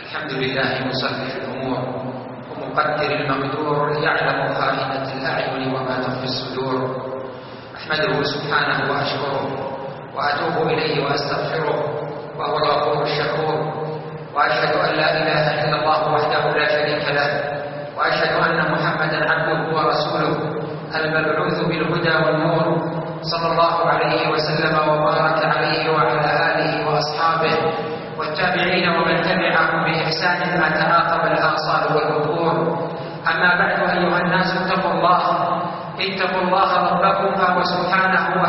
الحمد لله مصرف الأمور ومقدر المقدور، يعلم خائنة الأعين وما تخفي الصدور. أحمده سبحانه وأشكره وأتوب إليه وأستغفره، وهو الغفور الشكور. وأشهد أن لا إله إلا الله وحده لا شريك له، وأشهد أن محمدا عبده ورسوله المبعوث بالهدى والنور، صلى الله عليه وسلم وبارك عليه وعلى آله وأصحابه والتابعين ومن تبعهم بإحسان ما تعاقب الآصال والبكور. أما بعد، أيها الناس اتقوا الله ربكم، فهو سبحانه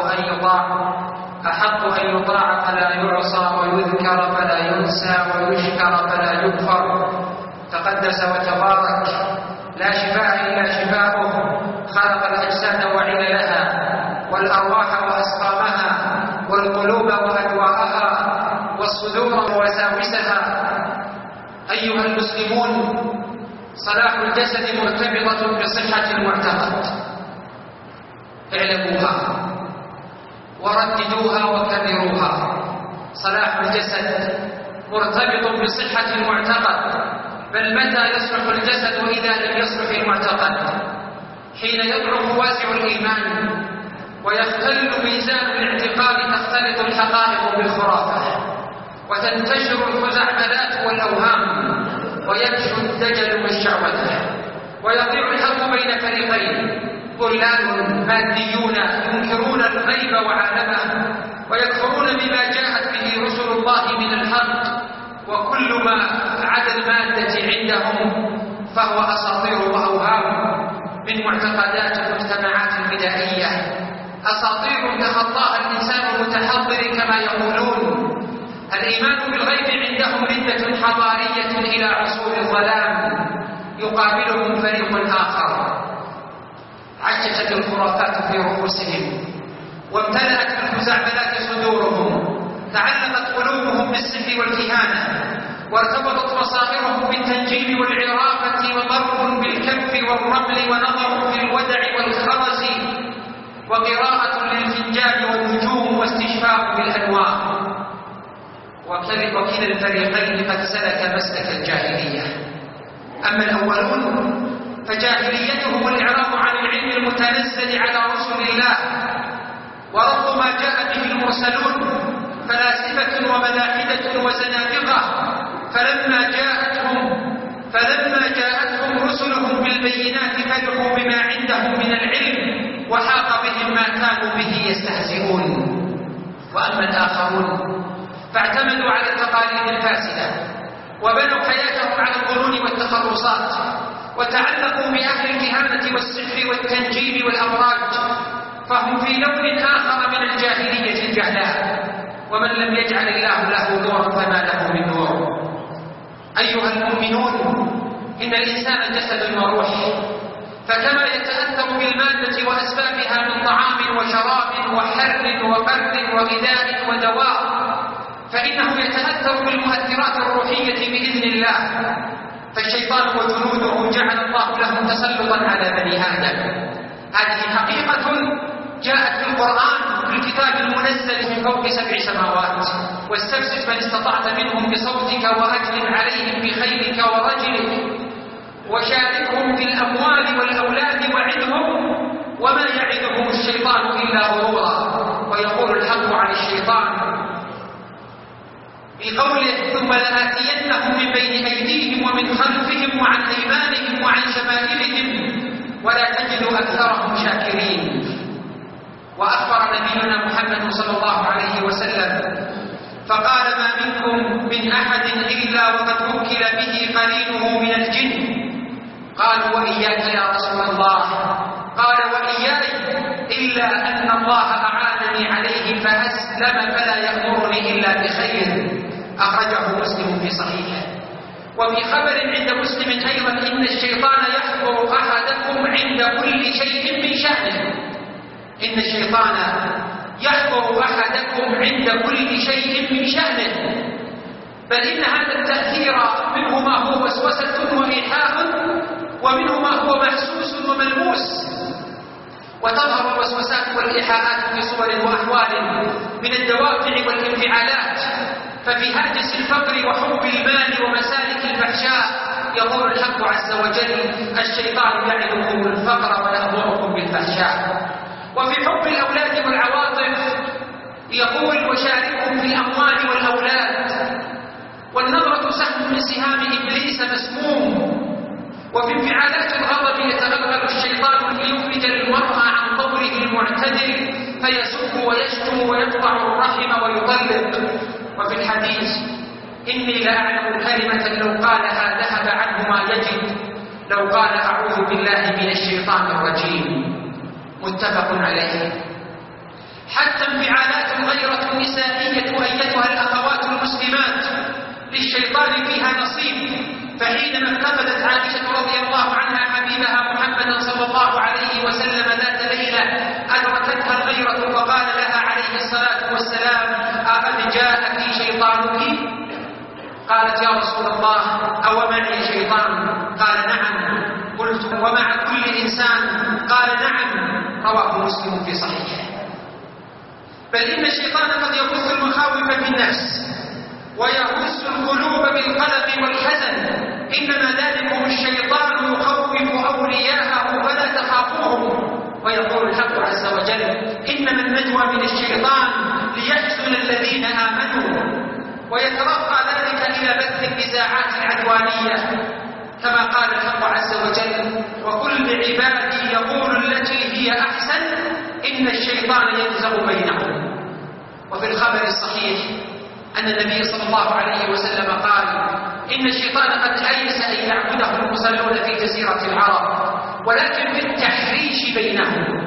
أحق أن يطاع فلا يعصى، ويذكر فلا ينسى، ويشكر فلا يكفر. تقدس وتبارك، لا شفاء إلا شفاؤه، خلق الأجساد وعللها، والأرواح وأسقامها، والقلوب وأدواءها، والصدور ووساوسها. أيها المسلمون، صلاح الجسد مرتبطة بصحة المعتقد، اعلموها ورددوها وكرروها. صلاح الجسد مرتبط بصحة المعتقد، بل متى يصلح الجسد إذا لم يصلح المعتقد؟ حين يضعف واسع الإيمان ويختل ميزان الاعتقاد، تختلط الحقائق بالخرافة، وتنتشر الخزعبلات والأوهام، ويكشف الدجل والشعوذة، ويضيع الحق بين فريقين: ضلال ماديون ينكرون الغيب وعالمه، ويكفرون بما جاءت به رسل الله من الحق، وكل ما عدا المادة عندهم فهو أساطير وأوهام من معتقدات المجتمعات البدائية، أساطير تخطاها الإنسان المتحضر كما يقولون. الإيمان بالغيب عندهم ردة حضارية إلى عصور الظلام، يقابلهم فريق آخر. عججت الخرافات في رؤوسهم، وامتلأت بالخزعبلات صدورهم، تعلقت قلوبهم بالسحر والكهانة، وارتبطت مصائرهم بالتنجيم والعرافة، وضرب بالكف والرمل، ونظر في الودع والخرز، وقراءة للفنجان والنجوم، واستشفاء بالأنوار. وكلا الفريقين قد سلك مسلك الجاهلية. أما الأولون فجاهليتهم الإعراض عن العلم المتنزل على رسل الله، ورفض ما جاء به المرسلون، فلاسفة وملاحدة وزنادقة. فلما جاءتهم رسلهم بالبينات فرحوا بما عندهم من العلم، وحاق بهم ما كانوا به يستهزئون. وأما الآخرون فاعتمدوا على التقاليد الفاسدة، وبنوا حياتهم على الظنون والتخرصات، وتعلقوا بأهل الكهانة والسحر والتنجيم والأبراج، فهم في لون آخر من الجاهلية الجهلاء. ومن لم يجعل الله له نورا فما له من نور. أيها المؤمنون، إن الإنسان جسد وروح، فكما يتأثر بالمادة وأسبابها من طعام وشراب وحر وبرد وغذاء ودواء، فإنه يتأثر بالمؤثرات الروحية بإذن الله. فالشيطان وجنوده جعل الله لهم تسلطا على بني آدم. هذه حقيقة جاءت في القرآن، في الكتاب المنزل من فوق 7 سماوات. واستفزز من استطعت منهم بصوتك وأجلب عليهم بخيلك ورجلك، وشاركهم في الأموال والأولاد وعدهم، وما يعدهم الشيطان إلا غرورا. ويقول الحق عن الشيطان بقوله: ثم لآتينهم من بين أيديهم ومن خلفهم وعن أيمانهم وعن شمائلهم ولا تجد أكثرهم شاكرين. وأخبر نبينا محمد صلى الله عليه وسلم فقال: ما منكم من أحد إلا وقد وكل به قرينه من الجن. قالوا: وإياك يا رسول الله؟ قال: وإياي، إلا أن الله أعانني عليه فأسلم فلا يأمرني إلا بخير. أخرجه مسلم في صحيحه. وفي خبر عند مسلم أيضا: إن الشيطان يحضر أحدكم عند كل شيء من شأنه. إن الشيطان يحضر أحدكم عند كل شيء من شأنه، بل إن هذا التأثير منه ما هو وسوسة وإيحاء، ومنه ما هو محسوس وملموس. وتظهر الوسوسات والإيحاءات في صور وأحوال من الدوافع والانفعالات، ففي هاجس الفقر وحب المال ومساء يقول الحق عز وجل: الشيطان يعدكم الفقر ويأمركم بالفحشاء. وفي حب الأولاد والعواطف يقول: وشاركهم في الأموال والأولاد. والنظرة سهم من سهام إبليس مسموم. وفي انفعالات الغضب يتغلغل الشيطان ليخرج المرء عن طوره المعتدل فيسب ويشتم ويقطع الرحم ويطلق. وفي الحديث: إني لأعلم كلمة لو قالها ذهب عنه ما يجد، لو قال: أعوذ بالله من الشيطان الرجيم. متفق عليه. حتى انفعالات الغيرة النسائية أيتها الأخوات المسلمات للشيطان فيها نصيب. فحينما افتقدت عائشة رضي الله عنها حبيبها محمدا صلى الله عليه وسلم ذات ليلة أدركتها الغيرة فقال لها عليه الصلاة والسلام: أقد جاءك شيطانك؟ قالت: يا رسول الله، أو معي شيطان؟ قال: نعم. قلت: ومع كل إنسان؟ قال: نعم. رواه مسلم في صحيحه. بل إن الشيطان قد يبث المخاوف في النفس ويهز القلوب بالقلق والحزن. إنما ذلكم الشيطان يخوف أولياءه فلا تخافوهم. ويقول الحق عز وجل: إنما النجوى من الشيطان ليحزن الذين آمنوا. ويترقى ذلك إلى بث النزاعات العدوانية، كما قال الحق عز وجل: وقل لعبادي يقول التي هي أحسن إن الشيطان ينزغ بينهم. وفي الخبر الصحيح أن النبي صلى الله عليه وسلم قال: إن الشيطان قد أيس أن يعبده المصلون في جزيرة العرب، ولكن في التحريش بينهم.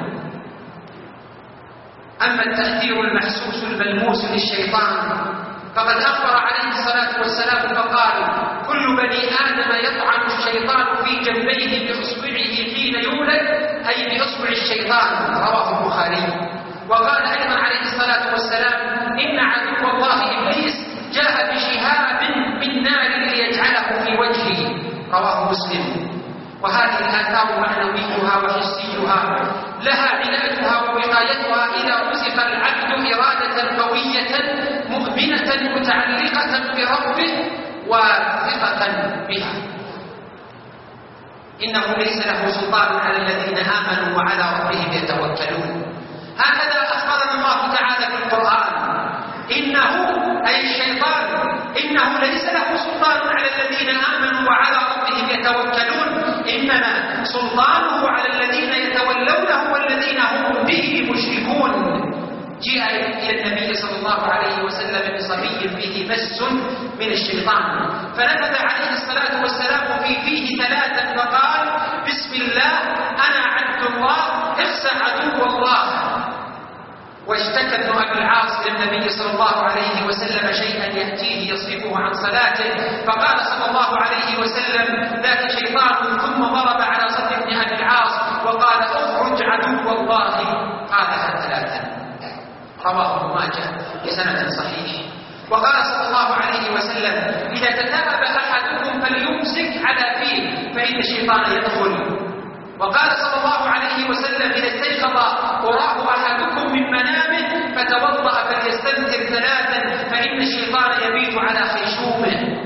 أما التأثير المحسوس الملموس للشيطان فقد أخبر عليه الصلاة والسلام فقال: كل بني آدم يطعن الشيطان في جنبيه بإصبعه حين يولد، أي بإصبع الشيطان. رواه البخاري. وقال أيضا عليه الصلاة والسلام: إن عدو الله إبليس جاء بشهاب من نار ليجعله في وجهه. رواه مسلم. وهذه الآثار معنويها وحسيها لها علاجها ووقايتها إذا رزق العبد إرادة قوية مؤمنة متعلقة بربه واثقة بها. إنه ليس له سلطان على الذين آمنوا وعلى ربهم يتوكلون. هكذا أخبرنا الله تعالى في القرآن: إنه أي الشيطان إنه ليس له سلطان على الذين آمنوا وعلى ربهم يتوكلون، إنما سلطانه على الذين يتولونه والذين هم به مشركون. جاء إلى النبي صلى الله عليه وسلم بصبي فيه مس من الشيطان، فنفذ عليه الصلاة والسلام في فيه ثلاثا فقال: بسم الله، أنا عبد الله، اخسى عدو الله. واشتكى ابن أبي العاص للنبي صلى الله عليه وسلم شيئا يأتيه يصرفه عن صلاته، فقال صلى الله عليه وسلم: ذاك شيطان. ثم ضرب على صدر ابن أبي العاص وقال: اخرج عدو الله. قالها ثلاثا. رواه ابن ماجه بسند صحيح. وقال صلى الله عليه وسلم: إذا تثاءب أحدكم فليمسك على فيه فإن الشيطان يدخل. وقال صلى الله عليه وسلم: إذا استيقظ وراه أحدكم من منامه فتوضأ فليستنثر ثلاثا فإن الشيطان يبيت على خيشومه.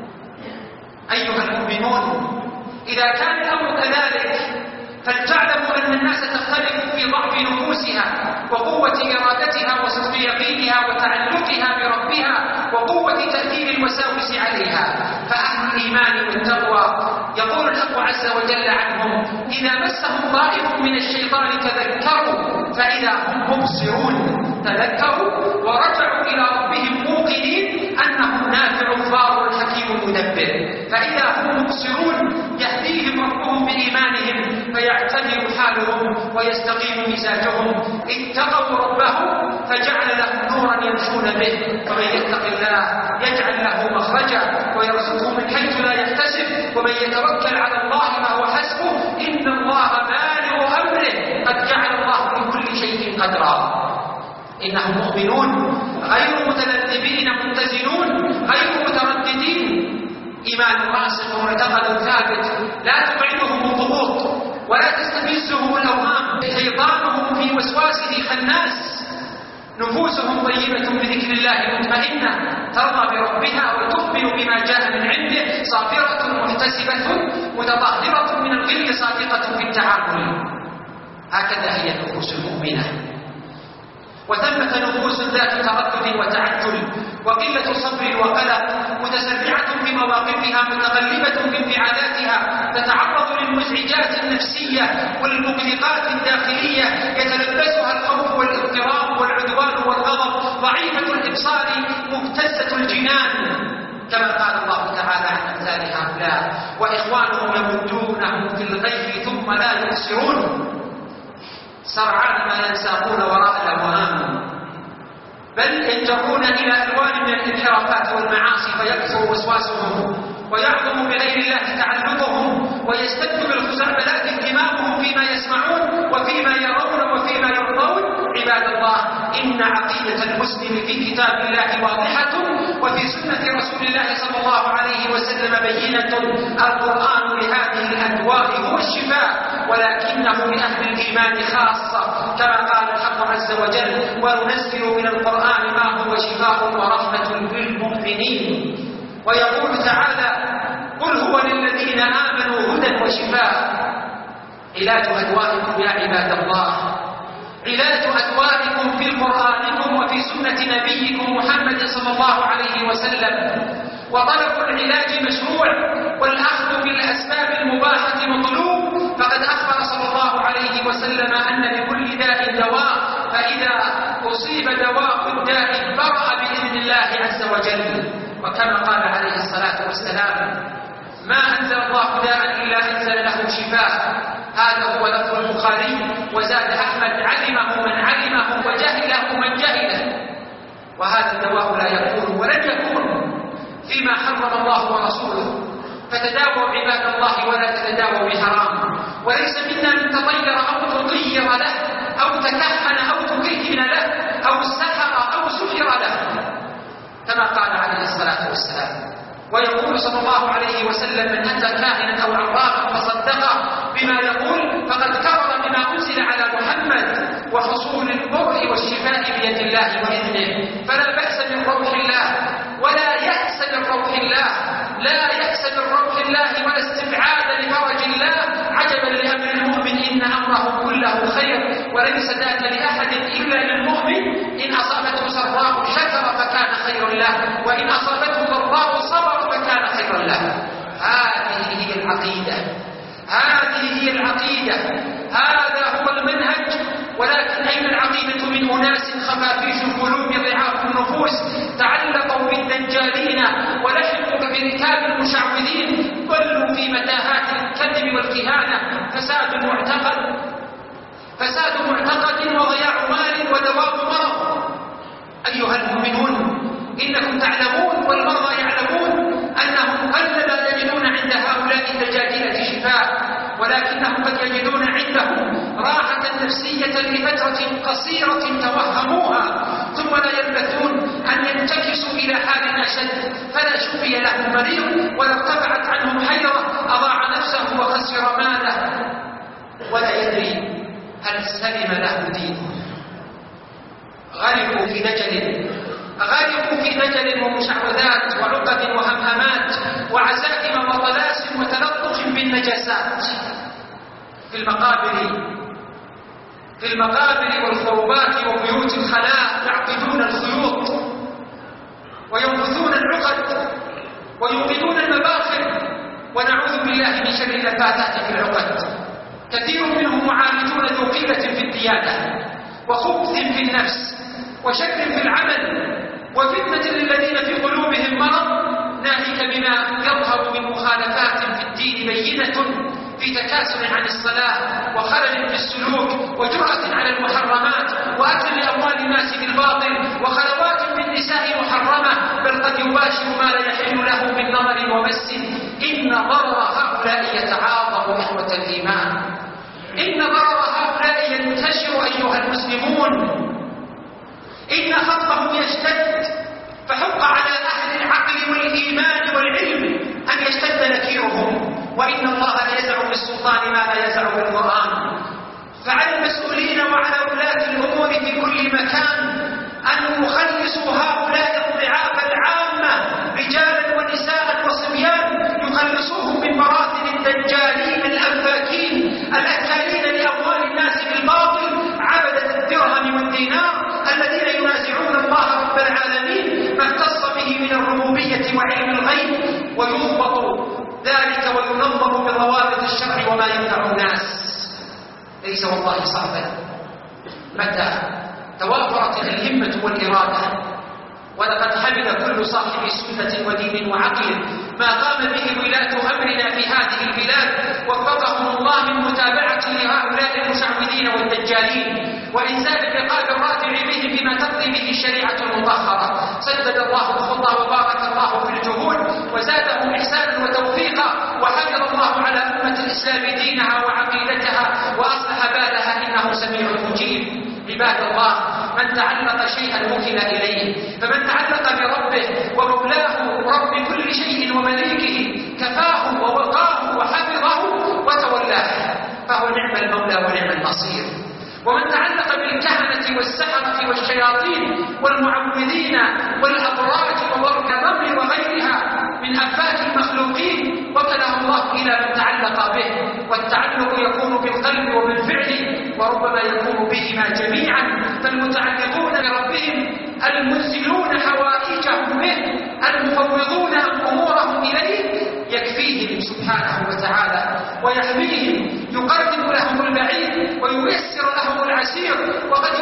أيها المؤمنون، إذا كان الأمر كذلك فلتعلموا أن الناس تختلف في ضعف نفوسها وقوة إرادتها وصدق يقينها وتعلقها بربها وقوة تأثير الوساوس عليها. فأهل الإيمان والتقوى يقول الحق عز وجل عنهم: إذا مسهم طائف من الشيطان تذكروا فإذا هم مبصرون. تذكروا ورجعوا إلى ربهم موقنين أنه النافع الضار الحكيم المدبر. فإذا هم مبصرون يهديهم ربهم بإيمانهم فيعتدل حالهم ويستقيم مزاجهم. اتقوا ربهم فجعل لهم نورا يمشون به، فمن يتق الله يجعل له مخرجا ويرزقه من حيث لا يحتسب، ومن يتوكل على الله فهو حسبه، إن الله بالغ أمره، قد جعل الله لكل شيء قدرا. إنهم مؤمنون غير متذبذبين متزنون غير مترددين، إيمان راسخ ومعتقد ثابت لا تبعدهم الضغوط ولا تستفزهم الأوهام. شيطانهم في وسواسه خناس، نفوسهم طيبة بذكر الله مطمئنة ترضى بربها وتؤمن بما جاء من عنده صابرة محتسبة متطهرة من الغل صادقة في التعامل. هكذا هي النفوس المؤمنة. وثمة نفوس ذات تردد وتعجل وقلة صبر وقلق متسرعة في مواقفها متغلبة في انفعالاتها تتعرض للمزعجات النفسية والمقلقات الداخلية يتلبسها الخوف والاضطراب والعدوان والغضب ضعيفة الإبصار مبتزة الجنان كما قال الله تعالى عن أمثال هؤلاء وإخوانهم يمدونهم في الغي ثم لا يبصرون سرعان ما ينساقون وراء الأوهام بل ينجرون إلى ألوان من الانحرافات والمعاصي فيكثر وسواسهم ويعظم بغير الله تعلقهم ويستد بالخزعبلات انتماؤهم فيما يسمعون وفيما يرون وفيما يرضون. عباد الله إن عقيدة المسلم في كتاب الله واضحة وفي سنة رسول الله صلى الله عليه وسلم بينة. القرآن لهذه الأدواء هو الشفاء ولكنه لأهل الإيمان خاصة كما قال الحق عز وجل وننزل من القرآن ما هو شفاء ورحمة للمؤمنين. ويقول تعالى قل هو للذين آمنوا هدى وشفاء. علاج أدوائكم يا عباد الله علاج أدوائكم في قرآنكم وفي سنة نبيكم محمد صلى الله عليه وسلم. وطلب العلاج مشروع والأخذ بالأسباب المباحة مطلوب فقد أخبر صلى الله عليه وسلم أن لكل داء دواء فإذا أصيب دواء الداء برأ بإذن الله عز وجل. وكما قال عليه الصلاة والسلام ما أنزل الله داء إلا أنزل له شفاء. هذا هو لفظ البخاري. وزاد أحمد علمه من علمه وجهله من جهله. وهذا الدواء لا يكون ولن يكون فيما حرم الله ورسوله. فتداووا عباد الله ولا تتداووا بحرام. وليس منا من تطير أو تطير له أو تكهن أو تكهن له أو سحر أو سحر له كما قال عليه الصلاة والسلام. ويقول صلى الله عليه وسلم من أتى كاهنا أو عرافا فصدقه بما يقول فقد كفر بما أنزل على محمد. وحصول البرء والشفاء بيد الله وإذنه. فلا بأس من روح الله ولا يأس من روح الله. لا يأس من روح الله ولا استبعاد لفرج الله. عجبا لأمر المؤمن إن أمره كله خير وليس ذاك لأحد إلا للمؤمن. إن أصابته سراء شكر فكان خير له وإن أصابته ضراء صبر فكان خيرا له. هذه هي العقيدة. هذه هي العقيدة. هذا هو المنهج. ولكن أين العقيدة من أناس خفافيش القلوب ضعاف النفوس تعلقوا بالدجالين ولحقوا بركاب المشعوذين ضلوا في متاهات الكذب والكهانة. فساد معتقد وضياع مال ودوام مرض. أيها المؤمنون إنكم تعلمون والمرضى يعلمون أنهم قلما يجدون عند هؤلاء الدجاجلة شفاء ولكنهم قد يجدون عندهم راحة نفسية لفترة قصيرة توهموها ثم لا يلبثون أن ينتكسوا إلى حال أشد فلا شفي له مريض ولا ارتفعت عنهم حيرة أضاع نفسه وخسر ماله ولا يدري هل سلم له دينه. غرقوا في دجل ومشعوذات وعقد وهمهمات وعزائم وطلاسم وتلطخ بالنجاسات في المقابر والخروبات وبيوت الخلاء يعقدون الخيوط وينبثون العقد ويوقدون المباخر ونعوذ بالله من شر النفاثات في العقد. كثير منهم معالجون ذو قلة في الديانة وخبث في النفس وشك في العمل وفتنة للذين في قلوبهم مرض ناهيك بما يظهر من مخالفات في الدين بينة في تكاسل عن الصلاة وخلل في السلوك وجرأة على المحرمات وأكل أموال الناس بالباطل وخلوات بالنساء محرمة بل قد يباشر ما لا يحل له من نظر ومس. إن ضرر هؤلاء يتعاظم إخوة الإيمان. إن ضرر هؤلاء ينتشر أيها المسلمون. إن خطبهم يشتد فحق على أهل العقل والإيمان والعلم أن يشتد نكيرهم. وإن الله لا يزع بالسلطان ما لا يزع بالقرآن. فعلى المسؤولين وعلى ولاة الأمور في كل مكان وعلم الغيب ويضبط ذلك وينظم بضوابط الشرع وما ينفع الناس. ليس والله صعبا متى توافرت الهمة والإرادة. ولقد حمد كل صاحب سنة ودين وعقل ما قام به ولاة أمرنا في هذه البلاد، وفقهم الله من متابعة لهؤلاء المشعوذين والدجالين وإنزال العقاب الرادع بهم بما تقضي به الشريعة المطهرة. سدد الله الخطى وبارك الله في الجهود وزادهم إحسانا وتوفيقا، وحفظ الله على أمة الإسلام دينها وعقيدتها وأصلح بالها إنه سميع مجيب. عباد الله، من تعلق شيئا وكل إليه، فمن تعلق بربه ومولاه رب كل شيء ومليكه كفاه ووقاه وحفظه وتولاه، فهو نعم المولى ونعم النصير. ومن تعلق بالكهنة والسحرة والشياطين والمعوذين والأبراج وبرك الرمل وغيرها من أفات المخلوقين وكله الله إلى من تعلق به. والتعلق يكون بالقلب وبالفعل وربما يكون بهما جميعا. فالمتعلقون بربهم المنزلون حوائجهم به المفوضون أمورهم إليه يكفيهم سبحانه وتعالى ويحميهم، يقرب لهم البعيد وييسر لهم العسير، وقد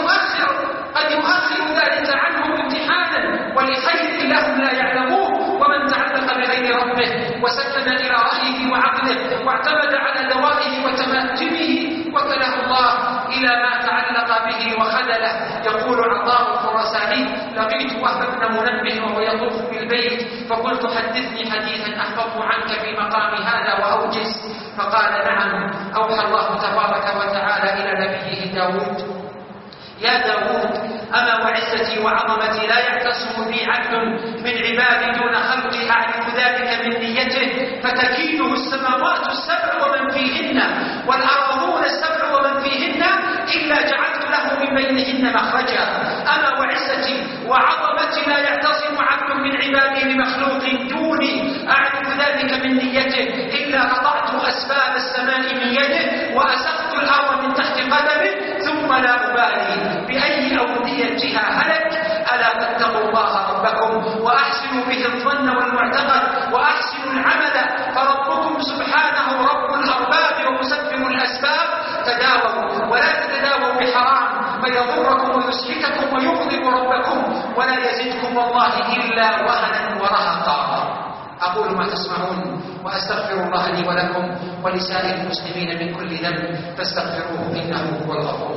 يؤخر ذلك عنهم امتحانا ولخير لهم لا يعلموه. ومن تعلق بغير ربه وسلم إلى رأيه وعقله واعتمد على دوائه وتماتمه وكله الله إلى ما تعلق به وخذله. يقول عطاء الخراساني: لقيت وهب بن منبه وهو يطوف بالبيت فقلت: حدثني حديثا أحفظه عنك في مقام هذا وأوجز. فقال: نعم، أوحى الله تبارك وتعالى إلى نبيه داود: يا داود، أما وعزتي وعظمتي لا يعتصم بي عبد من عبادي دون خلقي أعرف ذلك من نيته، فتكيده السماوات السبع ومن فيهن والأرضون السبع ومن فيهن إلا جعلت له من بينهن مخرجا. أما وعزتي وعظمتي لا يعتصم عبد من عبادي بمخلوق دوني أعرف ذلك من نيته، إلا قطعت أسباب السماء من يده وأسقت الأرض من تحت قدمه ثم لا أبالي بأي أوديتها هلك. ألا تتقوا الله ربكم وأحسنوا به الظن والمعتقد وأحسنوا العمل، فربكم سبحانه رب الأرباب ومسبب الأسباب. تداووا ولا تتداووا بحرام فيضركم ويسحتكم ويغضب ربكم ولا يزدكم والله إلا وهنا ورهقا. أقول ما تسمعون وأستغفر الله لي ولكم ولسائر المسلمين من كل ذنب فاستغفروه إنه هو الغفور